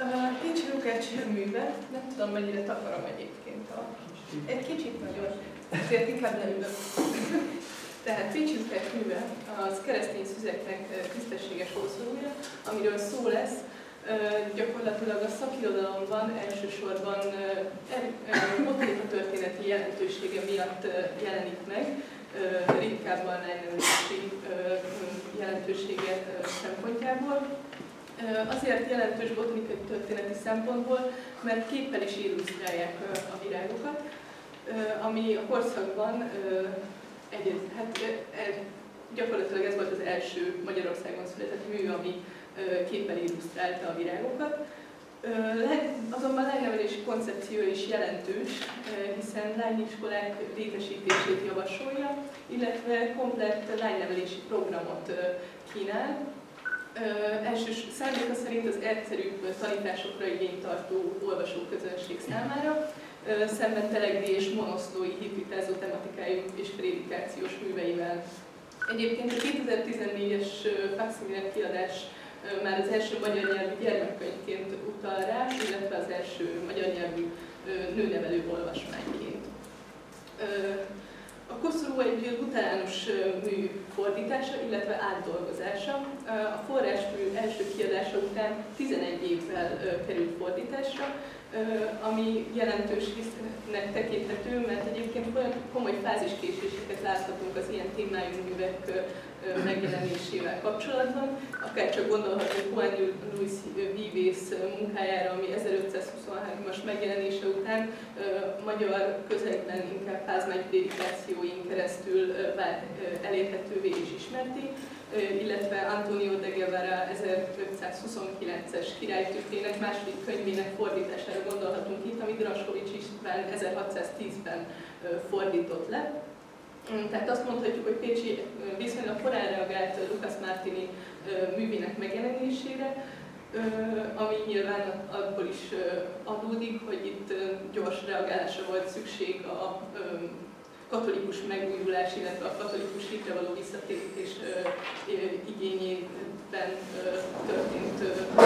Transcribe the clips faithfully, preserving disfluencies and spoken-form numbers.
Pécsi Lukács műve, nem tudom, mennyire takarom egyébként a... Egy kicsit nagyon, ezért inkább leülök. Tehát Pécsi Lukács műve az keresztény szüzeknek tisztességes szószólója, amiről szó lesz. Gyakorlatilag a szakirodalomban elsősorban botanika történeti jelentősége miatt jelenik meg, ritkább a lánynevelési jelentősége szempontjából. Azért jelentős botanikai történeti szempontból, mert képpel is illusztrálják a virágokat, ami a korszakban egy, hát, gyakorlatilag ez volt az első Magyarországon született mű, ami képpel illusztrálta a virágokat. Azonban lánynevelési koncepció is jelentős, hiszen lányiskolák létesítését javasolja, illetve komplett lánynevelési programot kínál. Elsős szándéka szerint az egyszerűbb tanításokra igényt tartó olvasóközönség számára, szemben Telegdi és monoszlói hitvitázó tematikájú és prédikációs műveivel. Egyébként a kétezer-tizennégyes Faximile kiadás már az első magyar nyelvű gyermekkönyvként utal rá, illetve az első magyar nyelvű nőnevelő olvasmányként. A Koszorú egy luterános mű fordítása, illetve átdolgozása. A forrásmű első kiadása után tizenegy évvel került fordításra, ami jelentősnek tekinthető, mert egyébként olyan komoly fáziskéséseket láthatunk az ilyen témájú művek megjelenésével kapcsolatban. Akár csak gondolhatunk Juan Luis Vives munkájára, ami ezerötszázhuszonhármas megjelenése után magyar közegben inkább házmány prédikációin keresztül vált elérhetővé és ismerté, illetve Antonio de Guevara ezerötszázhuszonkilences királytükrének második könyvének fordítására gondolhatunk itt, amit Draskovics István ezerhatszáztízben fordított le. Tehát azt mondhatjuk, hogy Pécsi viszonylag korán reagált Lucas Martini művének megjelenésére, ami nyilván abból is adódik, hogy itt gyors reagálásra volt szükség a katolikus megújulás, illetve a katolikus hitre való visszatérítés igényében történt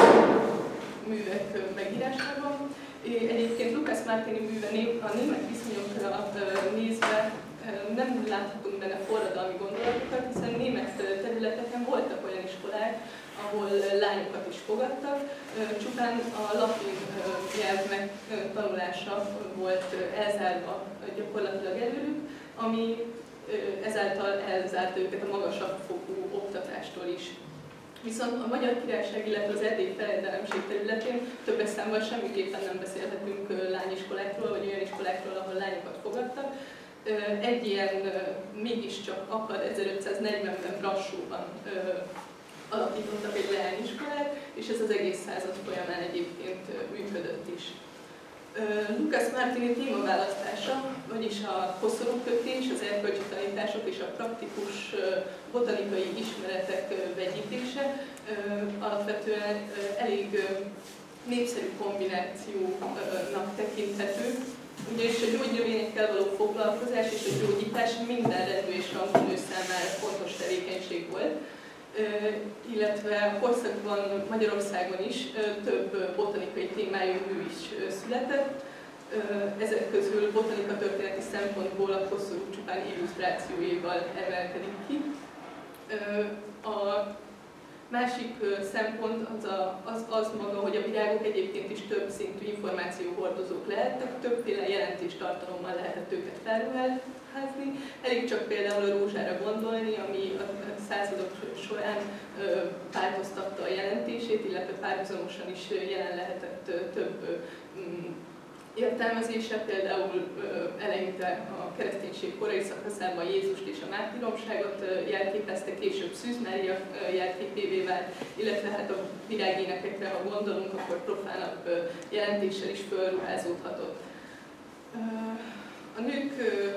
művek megírásában. Egyébként Lucas Martini műve a német viszonyokra nézve nem láthatunk benne forradalmi gondolatokat, hiszen német területeken voltak olyan iskolák, ahol lányokat is fogadtak, csupán a latin nyelv megtanulása volt elzárva gyakorlatilag előlük, ami ezáltal elzárta őket a magasabb fokú oktatástól is. Viszont a Magyar Királyság, illetve az erdélyi fejedelemség területén többes számban semmiképpen nem beszélhetünk lányiskolákról, vagy olyan iskolákról, ahol lányokat fogadtak. Egy ilyen mégiscsak akad ezerötszáznegyvenben Brassóban alapítottak egy leányiskolát, és ez az egész század folyamán egyébként működött is. Lucas Martini témaválasztása, vagyis a koszorúkötés, az erkölcsi tanítások és a praktikus botanikai ismeretek vegyítése alapvetően elég népszerű kombinációnak tekinthető, ugyanis a gyógynövényekkel való foglalkozás és a gyógyítás minden rendű és rangú nő számára fontos tevékenység volt, illetve a korszakban Magyarországon is több botanikai témájú mű is született. Ezek közül botanika történeti szempontból a koszorú csupán illusztrációival emelkedik ki. A másik szempont az, a, az, az maga, hogy a virágok egyébként is több szintű információhordozók lehettek, többféle jelentéstartalommal lehetett őket felruházni. Elég csak például a rózsára gondolni, ami a századok során változtatta a jelentését, illetve párhuzamosan is jelen lehetett több értelmezése, például eleinte a kereszténység korai szakaszában Jézust és a mártíromságot jelképezte, később Szűz Mária jelképévé vált, illetve hát a virágénekekre, ha gondolunk, akkor profánabb jelentéssel is fölruházódhatott. A nők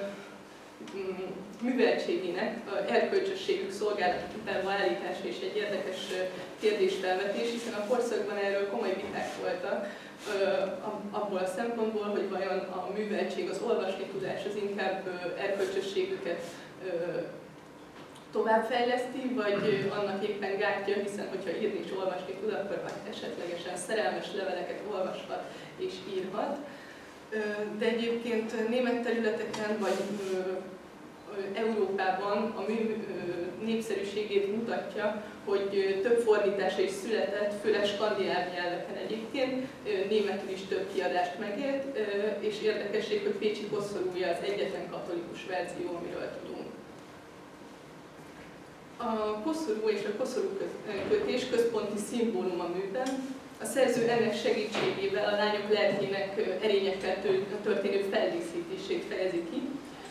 műveltségének, erkölcsösségük szolgálatába állítása is egy érdekes kérdésfelvetés, hiszen a korszakban erről komoly viták voltak, abból a szempontból, hogy vajon a műveltség, az olvasni tudás az inkább erkölcsösségüket továbbfejleszti, vagy annak éppen gátja, hiszen hogyha írni és olvasni tud, akkor esetlegesen szerelmes leveleket olvashat és írhat. De egyébként német területeken vagy Európában a mű népszerűségét mutatja, hogy több fordítása is született, főleg skandináv nyelveken egyébként, németül is több kiadást megért, és érdekesség, hogy Pécsi koszorúja az egyetlen katolikus verzió, amiről tudunk. A koszorú és a koszorúkötés központi szimbólum a műben. A szerző ennek segítségével a lányok lelkének erényekkel történő feldíszítését fejezi ki.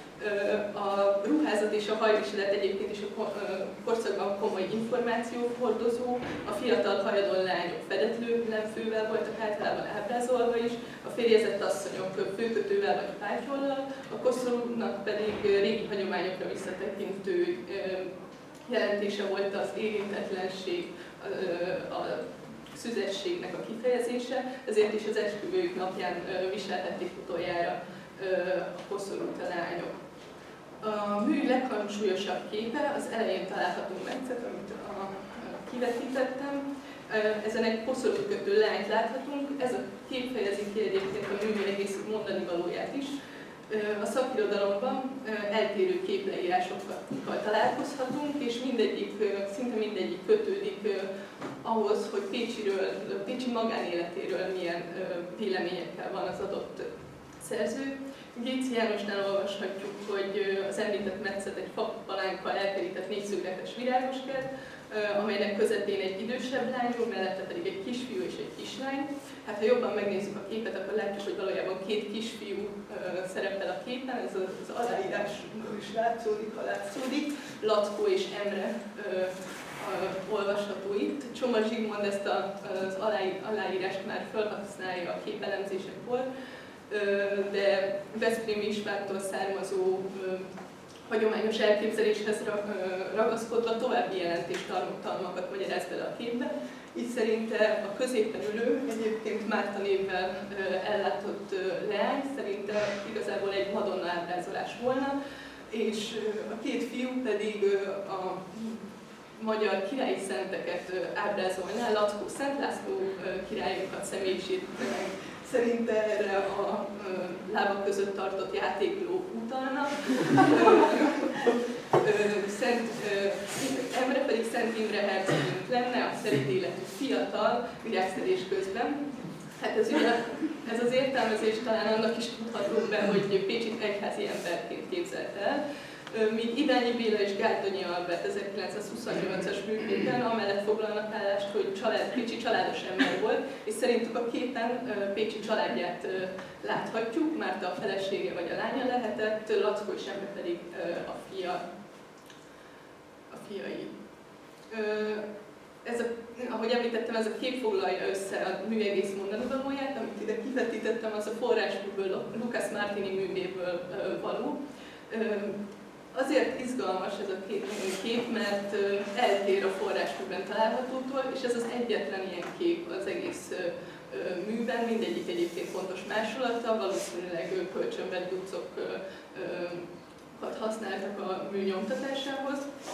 A ruházat és a hajviselet egyébként is a korszakban komoly információhordozó, a fiatal hajadon lányok fedetlenfővel voltak általában ábrázolva is, a férjezett asszonyok főkötővel vagy pátyóllal, a koszorúnak pedig régi hagyományokra visszatekintő jelentése volt az érintetlenség, a szüzességnek a kifejezése, ezért is az esküvőjük napján viseltették utoljára a koszorút a lányok. A mű leghangsúlyosabb képe az elején található metszet, amit a, kivetítettem. Ezen egy koszorút kötő lányt láthatunk. Ez a kép fejezi ki egyébként a mű egész mondani valóját is. A szakirodalomban eltérő képleírásokkal találkozhatunk, és mindegyik, szinte mindegyik kötődik ahhoz, hogy Pécsiről, Pécsi magánéletéről milyen véleményekkel van az adott szerző. Géci Jánosnál olvashatjuk, hogy az említett metszet egy fapalánkkal elkerített négyszögletes virágoskert, amelynek közepén egy idősebb lány, mellette pedig egy kisfiú és egy kislány. Hát ha jobban megnézzük a képet, akkor látjuk, hogy valójában két kisfiú szerepel a képen, ez az aláírás is látszódik, ha látszódik. Lackó és Emre olvasható itt. Csoma Zsigmond ezt az aláírást már felhasználja a képelemzésekor, de Veszprémi Istvántól származó hagyományos elképzeléshez ragaszkodva további jelentéstartalmakat magyaráz bele a képbe. Így szerinte a középen ülő, egyébként Márta névvel ellátott leány szerinte igazából egy Madonna ábrázolás volna, és a két fiú pedig a magyar királyi szenteket ábrázolná, Lackó Szent László királyokat személyiségének szerinte erre a lábak között tartott játékló utalna. Szent Emre pedig Szent Imre hercegünk lenne, a szerint életű fiatal, virágszedés közben. Hát ez, ugye, ez az értelmezés talán annak is tudható be, hogy Pécsit egyházi emberként képzelt el, míg Iványi Béla és Gárdonyi Albert ezerkilencszázhuszonnyolcas művében amellett foglalnak állást, hogy család, Pécsi családos ember volt, és szerintük a képen Pécsi családját láthatjuk, Márta a felesége vagy a lánya lehetett, Lackó és Emre pedig a fia, a fiai. Ez a, ahogy említettem, ez a kép foglalja össze a mű egész mondani valóját, amit ide kivetítettem, az a forrásműből, Lucas Martini művéből való. Azért izgalmas ez a kép, mert eltér a forrásműben találhatótól, és ez az egyetlen ilyen kép az egész műben, mindegyik egyébként fontos másolata, valószínűleg kölcsönvett ducokat használtak a mű nyomtatásához.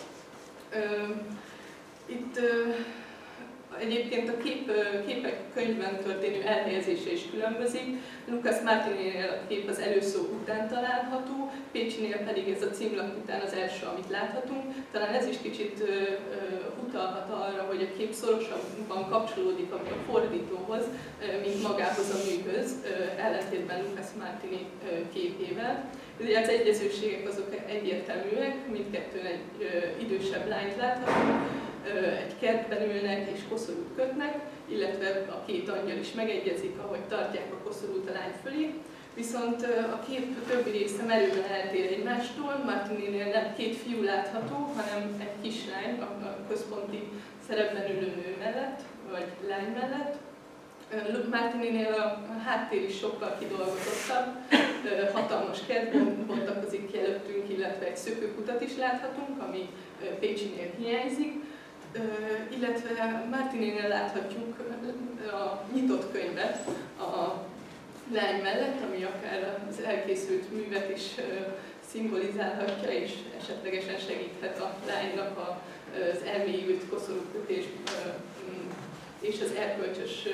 Itt egyébként a kép, képek könyvben történő elhelyezése is különbözik. Lucas Martininél a kép az előszó után található, Pécsinél pedig ez a címlap után az első, amit láthatunk. Talán ez is kicsit uh, utalhat arra, hogy a kép szorosabban kapcsolódik a fordítóhoz, uh, mint magához a műhöz, uh, ellentétben Lucas Martini uh, képével. Ugye az egyezőségek azok egyértelműek, mindkettőn egy uh, idősebb lányt láthatunk, egy kertben ülnek és koszorút kötnek, illetve a két angyal is megegyezik, ahogy tartják a koszorút a lány fölé. Viszont a kép többi része merőben eltér egymástól, Martininél nem két fiú látható, hanem egy kislány a központi szerepben ülő nő mellett, vagy lány mellett. Martininél a háttér is sokkal kidolgozottabb, hatalmas kertben bontakozik ki előttünk, illetve egy szökőkutat is láthatunk, ami Pécsinél hiányzik. Uh, illetve Martininél láthatjuk a nyitott könyvet a lány mellett, ami akár az elkészült művet is uh, szimbolizálhatja, és esetlegesen segíthet a lánynak az elmélyült koszorúkötés és az erkölcsös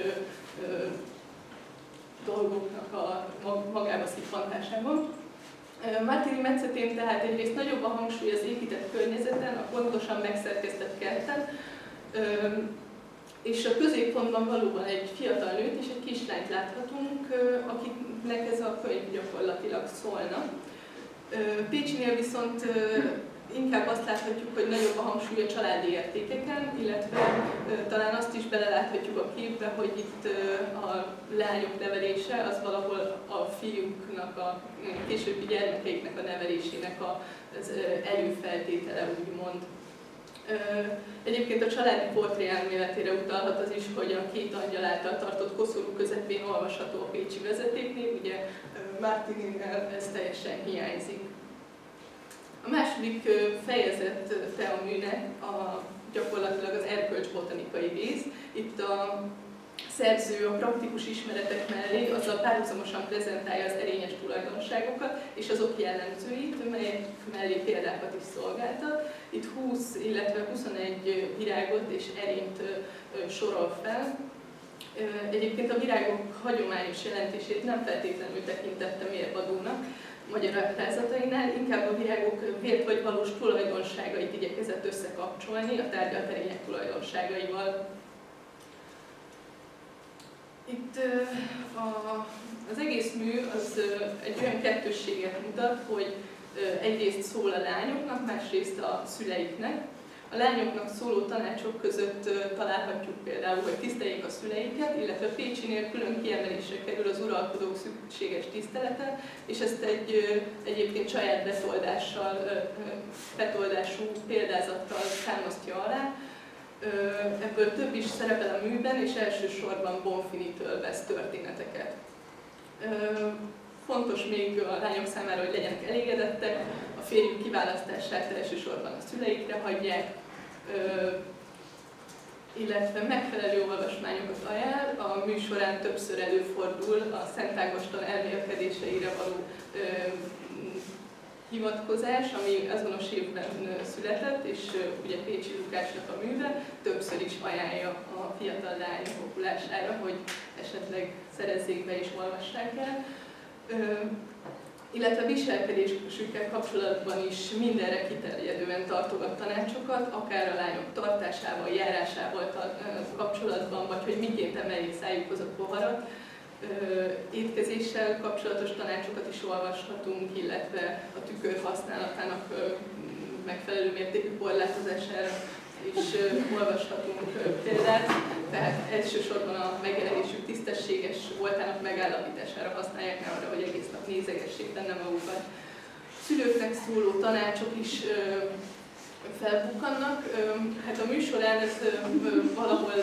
dolgoknak a magába szippantásában. Martini metszetén tehát egyrészt nagyobb a hangsúly az épített környezeten, a pontosan megszerkesztett kerten, és a középpontban valóban egy fiatal nőt és egy kislányt láthatunk, akiknek ez a könyv gyakorlatilag szólna. Pécsinél viszont inkább azt láthatjuk, hogy nagyobb a hangsúly a családi értékeken, illetve talán azt is beleláthatjuk a képbe, hogy itt a lányok nevelése az valahol a fiúknak, a későbbi gyermekeiknek a nevelésének az előfeltétele, úgymond. Egyébként a családi portré elméletére utalhat az is, hogy a két angyal által tartott koszorú közepén olvasható a pécsi vezetéknév, ugye Martininél ez teljesen hiányzik. A második fejezete a műnek a, gyakorlatilag az erkölcsbotanikai rész. Itt a szerző a praktikus ismeretek mellé azzal párhuzamosan prezentálja az erényes tulajdonságokat és azok jellemzőit, melyek mellé példákat is szolgáltat. Itt húsz, illetve huszonegy virágot és erényt sorol fel. Egyébként a virágok hagyományos jelentését nem feltétlenül tekintette mérvadónak magyar ábrázatainál, inkább a virágok vért vagy valós tulajdonságait igyekezett összekapcsolni a tárgyalt erények tulajdonságaival. Itt a, az egész mű az egy olyan kettősséget mutat, hogy egyrészt szól a lányoknak, másrészt a szüleiknek. A lányoknak szóló tanácsok között találhatjuk például, hogy tiszteljék a szüleiket, illetve Pécsinél külön kiemelésre kerül az uralkodók szükséges tisztelete, és ezt egy egyébként saját betoldással, betoldású példázattal támasztja alá. Ebből több is szerepel a műben, és elsősorban Bonfinitől vesz történeteket. Fontos még a lányok számára, hogy legyenek elégedettek, a férjük kiválasztását elsősorban a szüleikre hagyják, illetve megfelelő olvasmányokat ajánl. A mű során többször előfordul a Szent Ágoston elmélkedéseire való hivatkozás, ami azonos évben született, és ugye Pécsi Lukásnak a műve többször is ajánlja a fiatal lányok okulására, hogy esetleg szerezzék be és olvassák el. Illetve viselkedésükkel kapcsolatban is mindenre kiterjedően tartogat tanácsokat, akár a lányok tartásával, járásával kapcsolatban, vagy hogy miként emeljék szájukhoz a poharat. Étkezéssel kapcsolatos tanácsokat is olvashatunk, illetve a tükör használatának megfelelő mértékű korlátozására is olvashatunk példát. Tehát elsősorban a megjelenésük tisztességes voltának megállapítására használják, nem arra, hogy egész nap nézegessék benne magukat. Szülőknek szóló tanácsok is felbukkannak. Hát a műsorán ez valahol...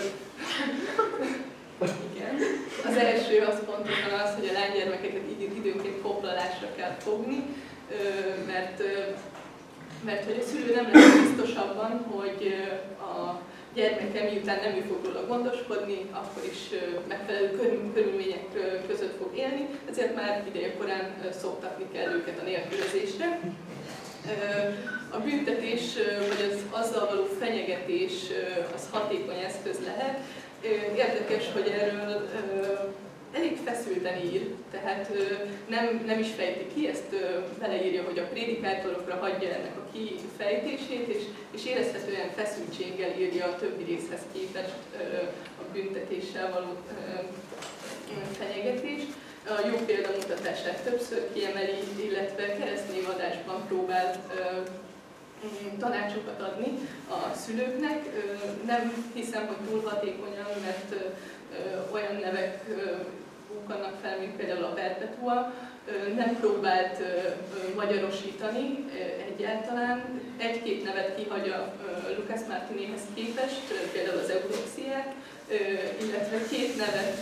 Igen. Az első az pontosan az, hogy a lánygyermekeket időnként koplalásra kell fogni, mert, mert hogy a szülő nem lesz biztos abban, hogy a gyermeke miután nem ő fog róla gondoskodni, akkor is megfelelő körülmények között fog élni, ezért már idejekorán szoktatni kell őket a nélkülözésre. A büntetés, vagy az azzal való fenyegetés az hatékony eszköz lehet. Érdekes, hogy erről elég feszülten ír, tehát nem, nem is fejti ki, ezt beleírja, hogy a prédikátorokra hagyja ennek a kifejtését, és, és érezhetően feszültséggel írja a többi részhez képest a büntetéssel való fenyegetést. A jó példamutatását többször kiemeli, illetve keresztnévadásban próbál tanácsokat adni a szülőknek. Nem hiszem, hogy túl hatékonyan, mert olyan nevek bukkannak fel, mint például a Perpetua. Nem próbált magyarosítani egyáltalán. Egy-két nevet kihagy a Lucas Martinihez képest, például az Eudoxiát, illetve két nevet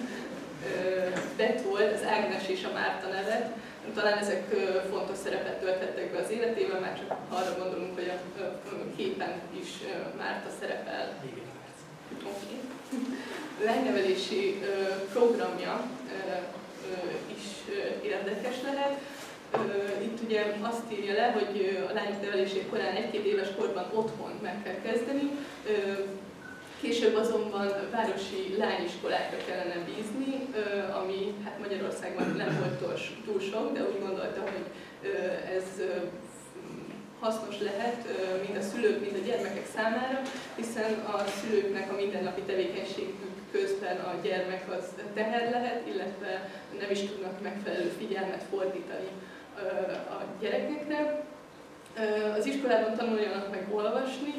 betold, az Ágnes és a Márta nevet. Talán ezek fontos szerepet tölthettek be az életében, már csak arra gondolunk, hogy a képen is Márta szerepel. Okay. Lánynevelési programja is érdekes lehet. Itt ugye azt írja le, hogy a lányok nevelését korán egy-két éves korban otthon meg kell kezdeni, később azonban városi lányiskolákra kellene bízni, ami hát Magyarországban nem volt túl sok, de úgy gondolta, hogy ez hasznos lehet mind a szülők, mind a gyermekek számára, hiszen a szülőknek a mindennapi tevékenységük közben a gyermek az teher lehet, illetve nem is tudnak megfelelő figyelmet fordítani a gyerekekre. Az iskolában tanuljanak meg olvasni,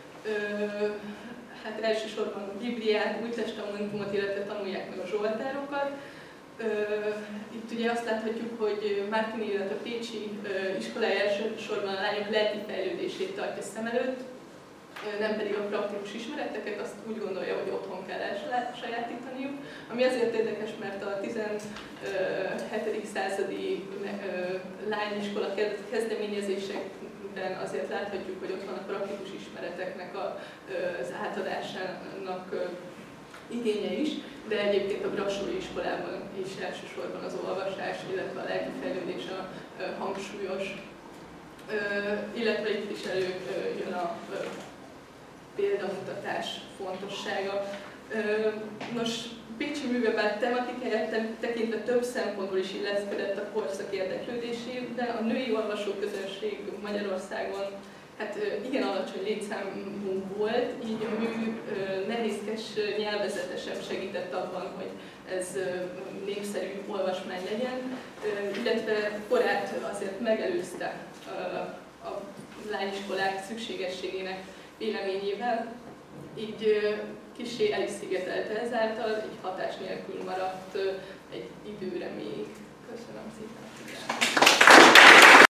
hát elsősorban a Bibliát, Új Testamentumot, illetve tanulják meg a zsoltárokat. Itt ugye azt láthatjuk, hogy Martini, illetve a pécsi iskolája elsősorban a lányok lelki fejlődését tartja szem előtt, nem pedig a praktikus ismereteket, azt úgy gondolja, hogy otthon kell elsajátítaniuk. Ami azért érdekes, mert a tizenhetedik századi lányiskola kezdeményezésekben azért láthatjuk, hogy ott van a praktikus ismereteknek az átadásának igénye is, de egyébként a brassói iskolában is elsősorban az olvasás, illetve a lelki fejlődés a hangsúlyos, illetve itt is előjön a példamutatás fontossága. Nos, pécsi műve bár tematikáját tekintve több szempontból is illeszkedett a korszak érdeklődésébe. A női olvasóközönség Magyarországon hát igen alacsony létszámú volt, így a mű nehézkes nyelvezete sem segített abban, hogy ez népszerű olvasmány legyen, illetve korát azért megelőzte a lányiskolák szükségességének véleményével, így kissé elszigetelte ezáltal, így hatás nélkül maradt egy időre még. Köszönöm szépen!